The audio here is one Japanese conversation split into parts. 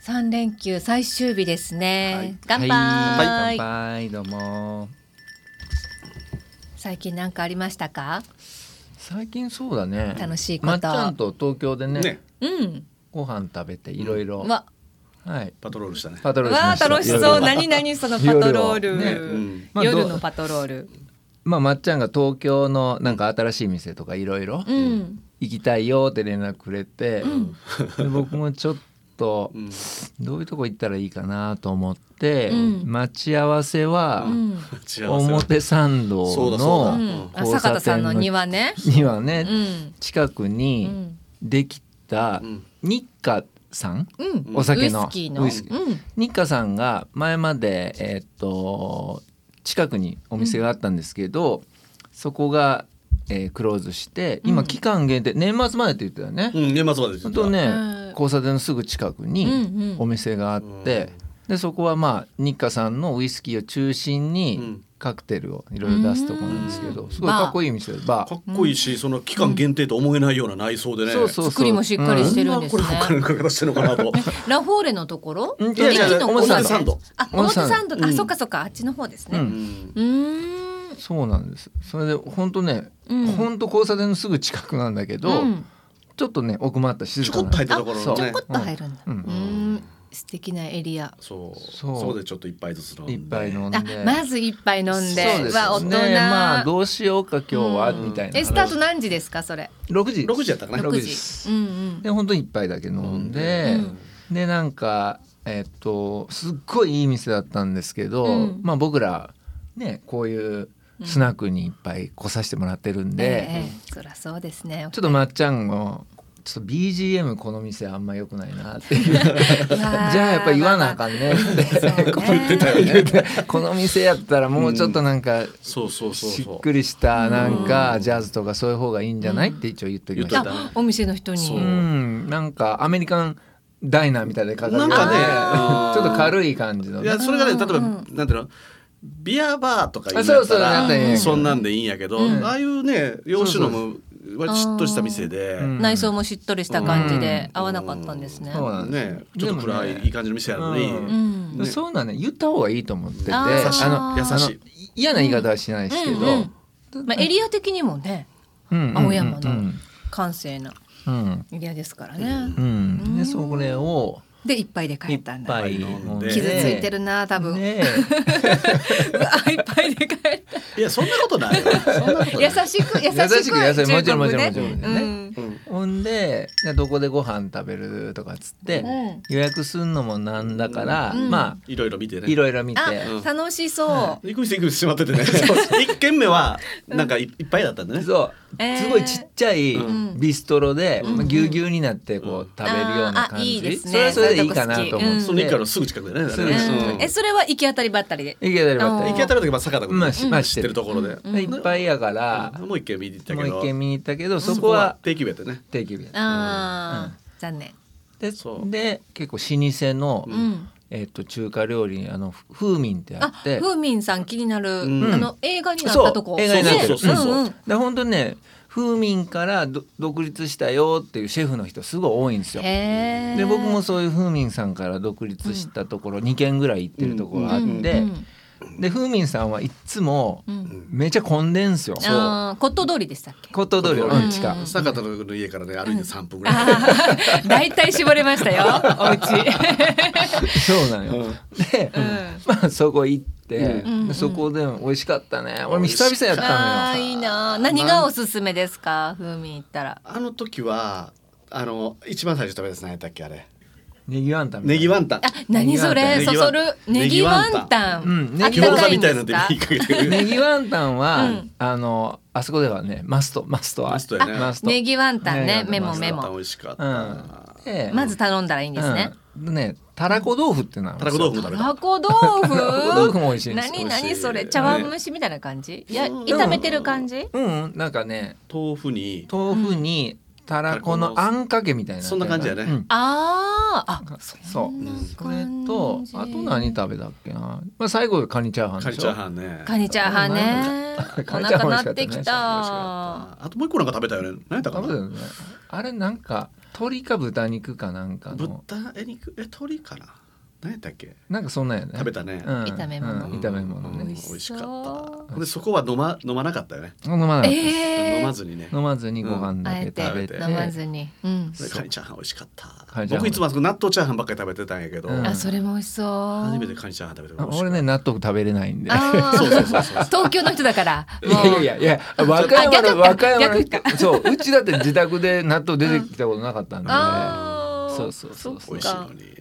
3連休最終日ですね、 はい、 乾杯、 はい、乾杯。どうも。 最近何かありましたか？ 最近そうだね、 楽しいこと。 まっちゃんと東京で ね、ご飯食べていろいろ、 わ、 はい、 パトロールしたね。 パトロールしました。 楽しそう。何そのパトロール、 ね、 夜のパトロール。 まっちゃんが東京のなんか新しい店とかいろいろ行きたいよって連絡くれて、で僕もちょっとどういうとこ行ったらいいかなと思って、待ち合わせは表参道の坂田さんの庭ね、 近くにできた日課さん、お酒のウイスキー、日課さんが前まで近くにお店があったんですけど、そこがクローズして今期間限定、年末までって言ってたよね、 年末までって言ってた。 本当ね、交差点のすぐ近くにお店があって、でそこは日課さんのウイスキーを中心にカクテルをいろいろ出すところなんですけど、すごいかっこいい店で、かっこいいし、その期間限定と思えないような内装でね、 作りもしっかりしてるんですね。 これ他の方してるのかなと。 ラフォーレのところ、 駅の表参道、 表参道、そっかあっちの方ですね。 そうなんです。それで本当ね、本当交差点のすぐ近くなんだけど、ちょっとね奥まった静かな、 ちょこっと入ったところのね、 ちょこっと入るんだ。素敵なエリア。 そうでちょっと一杯ずつ飲んで、 まず一杯飲んで、 そうですね、どうしようか今日はみたいな。 スタート何時ですか？それ 6時やったかな。 6時で本当に一杯だけ飲んで、でなんかすっごいいい店だったんですけど、僕らねこういうスナックにいっぱい来させてもらってるんで、 そりゃそうですね。 ちょっとまっちゃんもちょっと BGM この店あんま良くないなっていうじゃあやっぱ言わなあかんねって言ってたよね。この店やったらもうちょっとなんかしっくりしたなんかジャズとかそういう方がいいんじゃないって一応言っておきました。 お店の人になんかアメリカンダイナーみたいで飾るよね、ちょっと軽い感じの、 いやそれがね、例えばなんていうの、ビアバーとか言ったらそんなんでいいんやけど、ああいうね洋酒飲むしっとりした店で、 内装もしっとりした感じで合わなかったんですね。 そうなんね、 ちょっと暗いいい感じの店やのに、 そういうのはね言った方がいいと思ってて、 優しい、 嫌な言い方はしないですけど、 エリア的にもね、青山の閑静なエリアですからね。 でそれをで一杯で帰ったんだ。 傷ついてるな多分。うわ一杯で帰った。 いやそんなことない。 優しくもちろんね。ほんでどこでご飯食べるとかっつって予約すんのもなんだから、 いろいろ見てね。 楽しそう。 行く店しまっててね。1軒目はなんかいっぱいだったんだね。 そうすごいちっちゃいビストロでぎゅうぎゅうになってこう食べるような感じ。それはそれでいいかなと思って。 その駅からすぐ近くでね。 それは行き当たりばったりで。 行き当たりの時坂田君知ってるところで。 いっぱいやからもう一軒見に行ったけど、 そこは定休日やったね。 定休日やった。 残念。 で結構老舗の中華料理風民ってあって、 風民さん気になる、映画になったとこ。 映画になってる。で本当ね風民から独立したよっていうシェフの人すごい多いんですよ。で僕もそういう風民さんから独立したところ2軒ぐらい行ってるところがあって、で風民さんはいつもめちゃ混んでんすよ。 コット通りでしたっけ？ コット通りの地下。 坂田の家からね歩いて3分ぐらい。 だいたい絞れましたよお家。 そうなんよ。でそこ行って、そこで美味しかったね。俺も久々やったのよ。 いいな。何がおすすめですか？風味行ったら。 あの時は一番最初食べたやつ何やったっけあれ？ ネギワンタン。 ネギワンタン。 何それ？そそる。ネギワンタン。 餃子みたいなので言いかけてる。 ネギワンタンはあそこではねマストやね。 ネギワンタンね、メモ。 美味しかった。 まず頼んだらいいんですね。 たらこ豆腐ってのはたらこ豆腐たらこ豆腐も美味しいんです。 何それ？茶碗蒸しみたいな感じ？いや炒めてる感じ？ なんかね豆腐にたらこのあんかけみたいな。 そんな感じやね。 そう。それとあと何食べたっけな。最後カニチャーハンでしょ。 カニチャーハンね。お腹なってきた。 あともう一個なんか食べたよね。何やったかな。 あれなんか鶏か豚肉かなんかの豚肉鶏かな何やったっけなんかそんなんやね食べたね、 炒め物、 炒め物ね、 美味しかったでそこは飲まなかったよね飲まなかった、 飲まずにね飲まずにご飯だけ食べて、 飲まずに、 カニチャーハン美味しかった 。 僕いつも納豆チャーハンばっかり食べてたんやけど、 あそれも美味しそう。 初めてカニチャーハン食べてた。俺ね納豆食べれないんで。 そう東京の人だから。 いや和歌山の人そううちだって自宅で納豆出てきたことなかったんで。そう美味しいのに。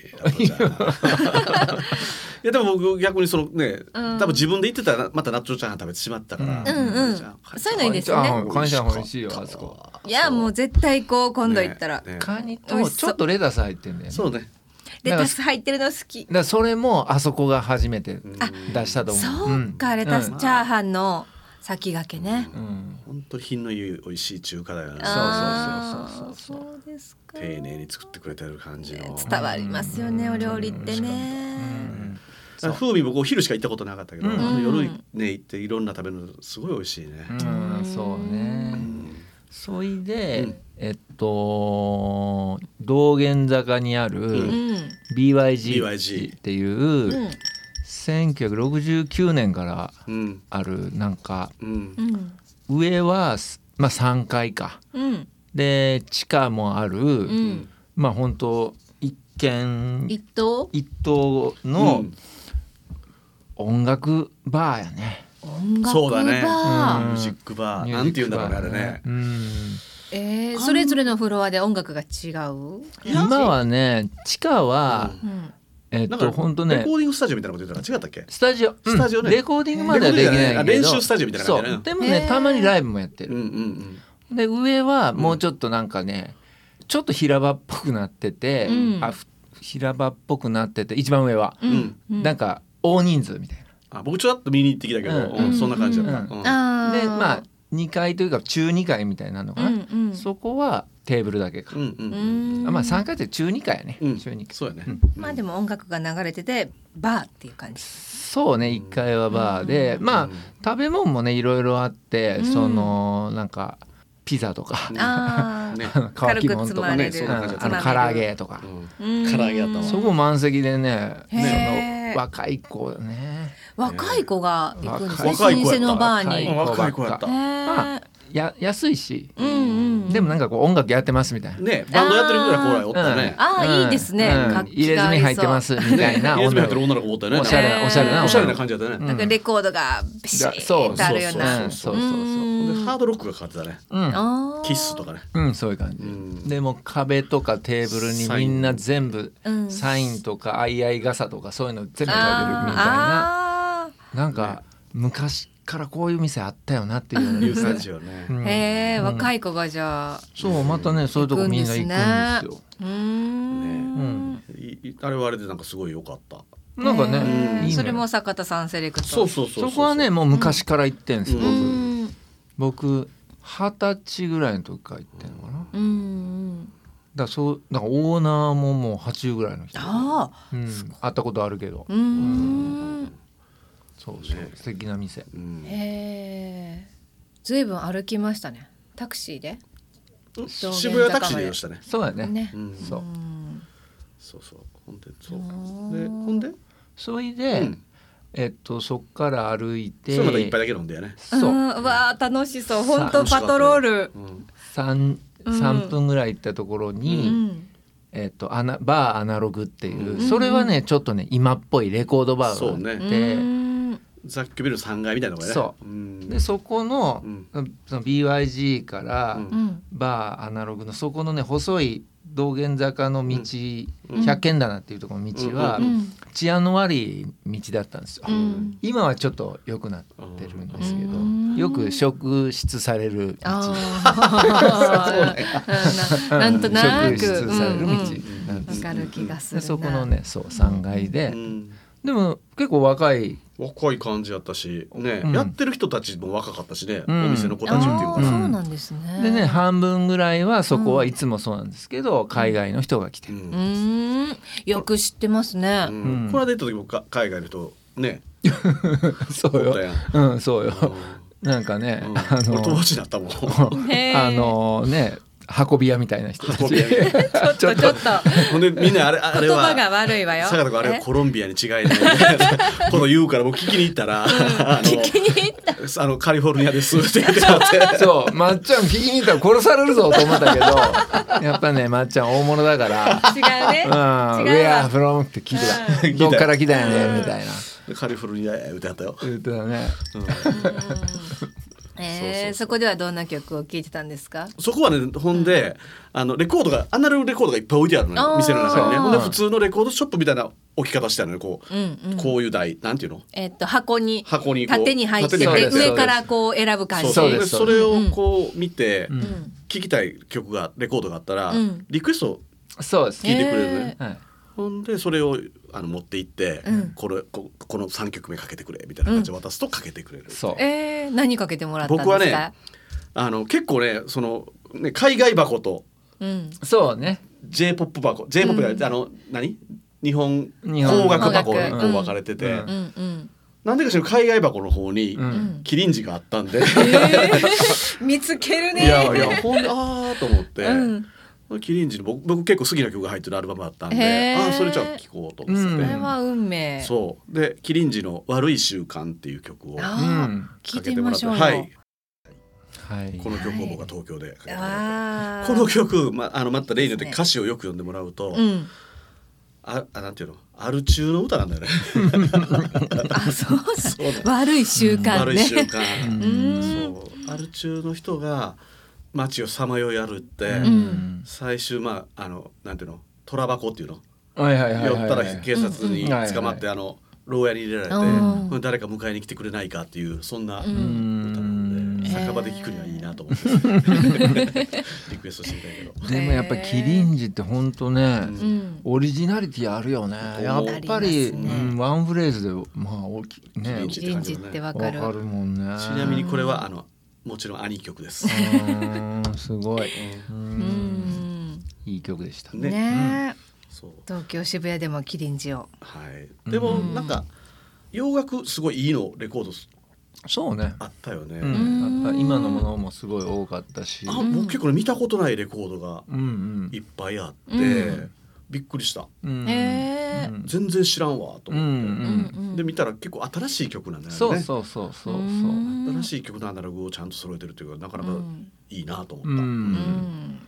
いやでも僕逆にそのね、多分自分で言ってたらまた納豆チャーハン食べてしまったから、 そういうのいいですよね。 カニチャーハン美味しいよあそこ。 いやもう絶対こう今度行ったらカニとちょっとレタス入ってんだよね。 そうね。 レタス入ってるの好き。 だからそれもあそこが初めて出したと思う。 そうかレタスチャーハンの先駆けね。 本当に品のいい美味しい中華だよね。 そうですか。 丁寧に作ってくれてる感じの伝わりますよねお料理ってね。 風味僕お昼しか行ったことなかったけど、夜ね行っていろんな食べるのすごい美味しいね。 そうね。それで道玄坂にある BYG っていう1969年からあるなんか上は3階かで地下もあるまあ本当一棟の音楽バーやね。 そうだね。ミュージックバーなんていうんだろうねあれね。 それぞれのフロアで音楽が違う。 今はね地下は本当ねレコーディングスタジオみたいなこと言ったら違ったっけ？ スタジオね。レコーディングまではできないけど練習スタジオみたいな感じだね。 でもねたまにライブもやってる。で上はもうちょっとなんかねちょっと平場っぽくなってて平場っぽくなってて一番上はなんか大人数みたいな。 僕ちょっと見に行ってきたけどそんな感じだった。でまあ2階というか中2階みたいなのかな。そこはテーブルだけか。まあ3階って中2階やね。中2階。 そうやね。 まあでも音楽が流れててバーっていう感じ。 そうね1階はバーでまあ食べ物もねいろいろあってそのなんかピザとか乾き物とかね唐揚げとか唐揚げだったわ。 そこ満席でね若い子ね若い子が行くんですね老舗のバーに。 若い子やった。 まあ安いしでもなんかこう音楽やってますみたいなねバンドやってるぐらい子らおったね。 いいですね。 入れ墨入ってますみたいな入れ墨入ってる女の子おったよね。 おしゃれな感じだったね。 なんかレコードがビシッとあるような。 そうハードロックがかかってたね。キッスとかね。 そういう感じ。でも壁とかテーブルにみんな全部サインとか相合い傘とかそういうの全部書いてるみたいな。なんか昔からこういう店あったよなっていう感じよね。 若い子がじゃあそうまたねそういうとこみんな行くんですよ。あれはあれでなんかすごい良かった。 なんかねそれも坂田さんセレクト。 そこはねもう昔から行ってんです僕20歳ぐらいの時から行ってんのかな。だからオーナーももう80ぐらいの人会ったことあるけどそう素敵な店。 ずいぶん歩きましたね。タクシーで渋谷タクシーでよしたね。 そうやね。そうほんでそれでそっから歩いてそれまた一杯だけ飲んでやね。 わー楽しそう。本当パトロール 3分ぐらい行ったところにバーアナログっていうそれはねちょっとね今っぽいレコードバーがあって雑居ビル3階みたいなとこね。 そうでそこのその BYG からバーアナログのそこのね細い道玄坂の道百軒棚っていうところの道は治安の悪い道だったんですよ。今はちょっと良くなってるんですけどよく職質される道なんとなく職質される道なんです。 分かる気がするな。 そこのねそう3階ででも結構若い感じやったしねやってる人たちも若かったしねお店の子たちっていうかそうなんですね。 でね半分ぐらいはそこはいつもそうなんですけど海外の人が来てる。 よく知ってますね。 これで行った時も海外の人ねそうよそうよなんかね友達になったもんね運び屋みたいな人たちちょっとほんでみんなあれは言葉が悪いわよ。 坂田君あれはコロンビアに違いないこの言うから僕聞きに行ったら、 聞きに行ったカリフォルニアですって言ってもらってそうまっちゃん聞きに行ったら殺されるぞと思ったけどやっぱねまっちゃん大物だから違うね、違うわ Where from って聞いてた、どっから来たよねみたいなカリフォルニアや言ってはったよ。 言ってたね、 そこではどんな曲を聴いてたんですか？ そこはねほんで、レコードがアナログレコードがいっぱい置いてあるのよ店の中にね。ほんで普通のレコードショップみたいな置き方してあるのよこういう台なんていうの、 箱に縦に入って上からこう選ぶ感じ。 そうです。それをこう見て聴きたい曲がレコードがあったらリクエスト聴いてくれるね。ほんでそれを持って行って、この3曲目かけてくれみたいな感じで渡すとかけてくれる。 そう何かけてもらったんですか？ 僕はね結構ね海外箱と、 そうね J-POP 箱 J-POP が、日本邦楽箱に分かれてて、なんでかしら海外箱の方にキリンジがあったんで、 見つけるね。 いやほんでと思って。キリンジの僕結構好きな曲が入ってるアルバムだったんで、それじゃあ聴こうと思って、 それは運命。 そうでキリンジの悪い習慣っていう曲を聴いてみましょうよ。 この曲を僕は東京でかけてもらった。この曲また例によって歌詞をよく読んでもらうと、なんていうのアル中の歌なんだよね。 そう悪い習慣ね。 悪い習慣。そうアル中の人が街をさまよい歩って、最終なんていうの虎箱っていうの、寄ったら警察に捕まって牢屋に入れられて、誰か迎えに来てくれないかっていうそんな歌なんで、酒場で聴くにはいいなと思ってリクエストしてみたいけど、 でもやっぱりキリンジって本当ね、オリジナリティあるよね。やっぱりワンフレーズで大きいね、 キリンジってわかるもんね。 ちなみにこれはもちろん兄曲です。 すごい。いい曲でしたね。東京渋谷でもキリンジを。 でもなんか洋楽すごいいいのレコードそうねあったよね。 今のものもすごい多かったし、 僕結構見たことないレコードがいっぱいあってびっくりした。全然知らんわと思ってで見たら結構新しい曲なんだよね。 そう新しい曲のアナログをちゃんと揃えてるというかなかなかいいなと思った。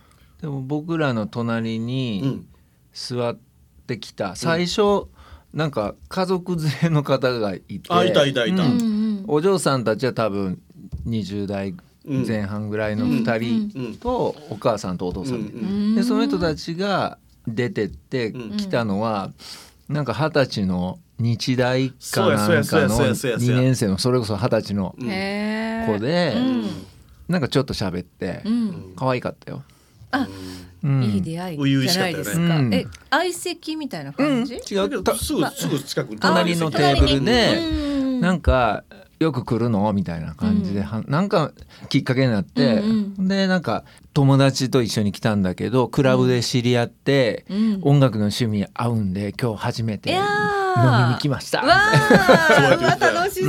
でも僕らの隣に座ってきた最初なんか家族連れの方がいて、いたお嬢さんたちは多分20代前半ぐらいの2人とお母さんとお父さんでその人たちが出てって来たのはなんか20歳の日大かなんかの2年生のそれこそ20歳の子でなんかちょっと喋って可愛かったよ。 いい出会いじゃないですか。相席みたいな感じ？ 違うけどすぐ近く隣のテーブルでなんかよく来るのみたいな感じでなんかきっかけになってでなんか友達と一緒に来たんだけどクラブで知り合って音楽の趣味合うんで今日初めて飲みに来ました。 わあ楽しそう。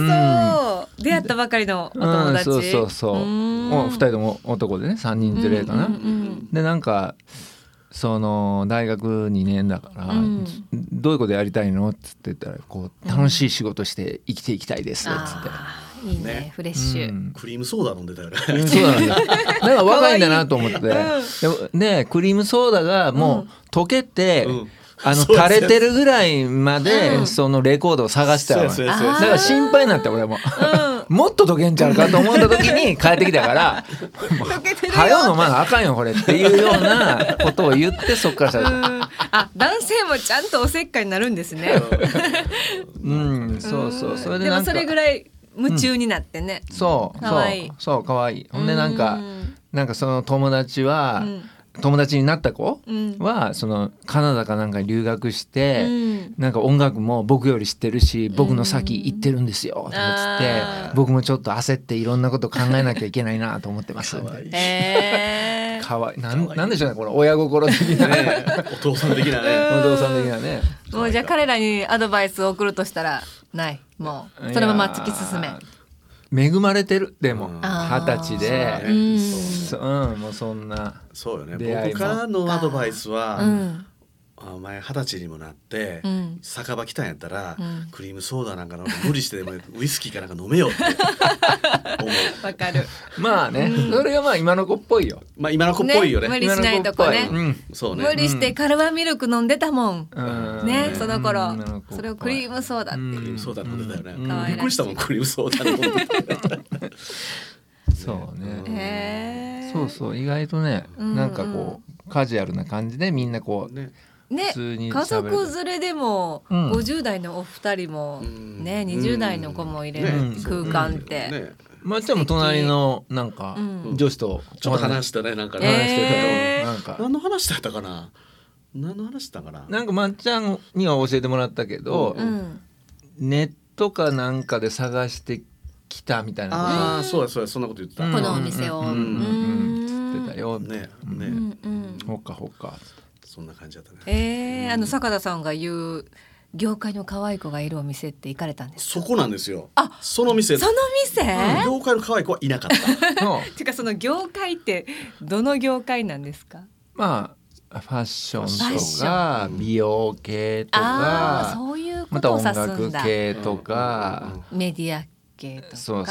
出会ったばかりのお友達。 そう2人とも男でね3人連れかな。でなんかその大学2年だから、どういうことやりたいのっつって言ったらこう楽しい仕事して生きていきたいですっつって、 いいねフレッシュ、 クリームソーダ飲んでたよね。 そうなんだ。なんか若いんだなと思ってでもねクリームソーダがもう溶けて、垂れてるぐらいまでそのレコードを探してたわ。だから心配になって俺ももっと溶けんちゃうかと思った時に帰ってきたからはよ飲まなあかんよこれっていうようなことを言ってそっから男性もちゃんとおせっかいになるんですね。 そうそれでもそれぐらい夢中になってね。 そうかわいい。ほんでなんかその友達は友達になった子はそのカナダかなんかに留学してなんか音楽も僕より知ってるし僕の先行ってるんですよとかつって僕もちょっと焦っていろんなこと考えなきゃいけないなと思ってます。かわいい。なんでしょうねこの親心的なねお父さん的なね。 もうじゃあ彼らにアドバイスを送るとしたらないもうそのまま突き進め。 恵まれてる。でも20歳で、もうそんなそうよね。僕からのアドバイスは、お前20歳にもなって、酒場来たんやったら、クリームソーダなんかの無理してでもウイスキーかなんか飲めよって思う。 わかる。 まあね、それがまあ今の子っぽいよ。 まあ今の子っぽいよね。 無理しないとこね。 そうね。 無理してカルバミルク飲んでたもん。ね、その頃それをクリームソーダって。クリームソーダ飲んでたよね。びっくりしたもん、クリームソーダ飲んでた。 そうね。そうそう、意外とね、なんかこうカジュアルな感じでみんなこうね、 家族連れでも50代のお二人もね、20代の子も入れる空間ってまあでも隣のなんか女子とちょっと話してね、なんか話してたよ。なんか何の話だったかな、何の話だかな。 なんかまっちゃんには教えてもらったけど、ネットかなんかで探してきたみたいな。 ああ、そうだそうだ、そんなこと言ってた。 このお店を言ってたよね。 ほっかほっか。 そんな感じだったね。 坂田さんが言う業界の可愛い子がいるお店って行かれたんですか？ そこなんですよ。その店。 業界の可愛い子はいなかった。 てかその業界ってどの業界なんですか？ まあファッションとか美容系とか、 そういうことを指すんだ。 また音楽系とか、 メディア系とか。 そう。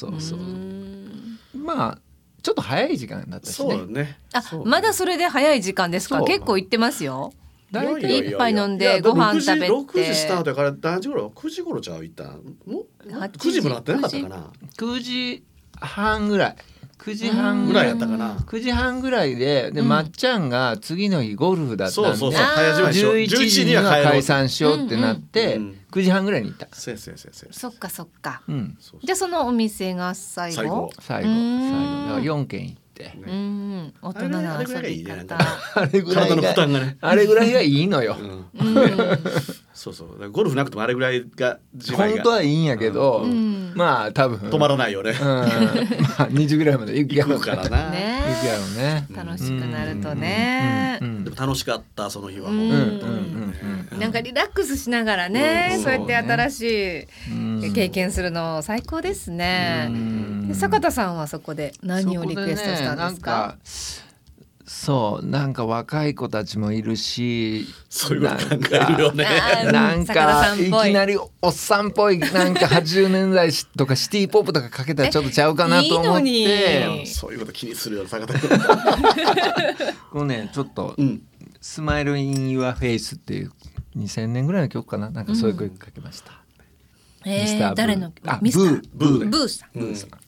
まあちょっと早い時間だったしね。 そうね。 まだそれで早い時間ですか？結構行ってますよ。大体一杯飲んでご飯食べて。 6時スタートから何時頃？9時頃ちゃう行った。9時もなってなかったかな。 9時半ぐらい。9時半ぐらいやったかな。 9時半ぐらいで、まっちゃんが次の日ゴルフだったんで、11時には解散しようってなって9時半ぐらいに行った。 そっかそっか。じゃあそのお店が最後 4軒行って。 大人な遊び方。 あれぐらいがいいのよ。 そうゴルフなくてもあれぐらいが本当はいいんやけど、まあ多分止まらないよね。 まあ2時ぐらいまで行くからな。 行くやろね。楽しくなるとね。 でも楽しかったその日は。 なんかリラックスしながらね、そうやって新しい経験するの最高ですね。坂田さんはそこで何をリクエストしたんですか？ そうなんか若い子たちもいるし、 そういうこと考えるよね。 なんかいきなりおっさんっぽいなんか80年代とかシティポップとかかけたらちょっとちゃうかなと思って、 そういうこと気にするよ坂田君。 こうねちょっとスマイルインユアフェイスっていう2000年ぐらいの曲かな、なんかそういう曲かけました。 誰の？ ブーブーさん。